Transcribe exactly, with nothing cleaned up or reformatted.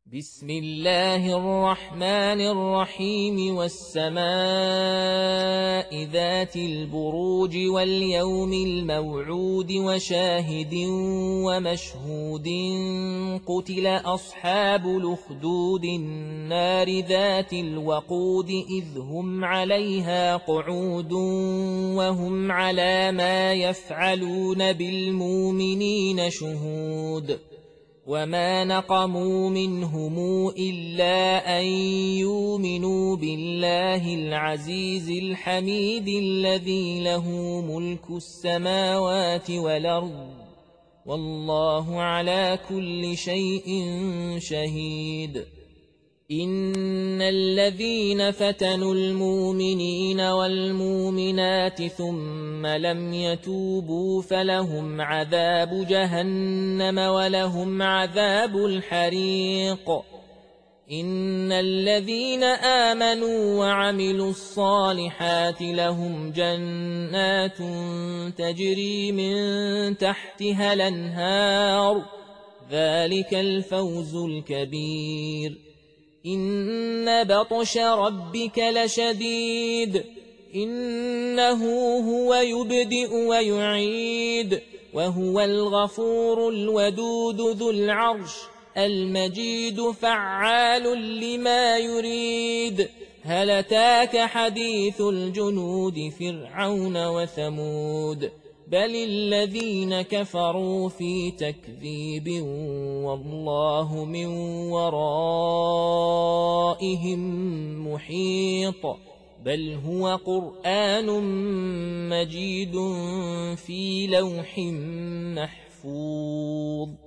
بسم الله الرحمن الرحيم والسماء ذات البروج واليوم الموعود وشاهد ومشهود قتل أصحاب الأخدود النار ذات الوقود إذ هم عليها قعود وهم على ما يفعلون بالمؤمنين شهود وما نقموا منهم إلا أن يؤمنوا بالله العزيز الحميد الذي له ملك السماوات والأرض والله على كل شيء شهيد. إن الذين فتنوا المؤمنين والمؤمنات ثم لم يتوبوا فلهم عذاب جهنم ولهم عذاب الحريق. إن الذين آمنوا وعملوا الصالحات لهم جنات تجري من تحتها الأنهار ذلك الفوز الكبير. إن بطش ربك لشديد إنه هو يبدئ ويعيد وهو الغفور الودود ذو العرش المجيد فعال لما يريد. هل أتاك حديث الجنود فرعون وثمود بل الذين كفروا في تكذيب والله من ورائهم محيط. بل هو قرآن مجيد في لوح محفوظ.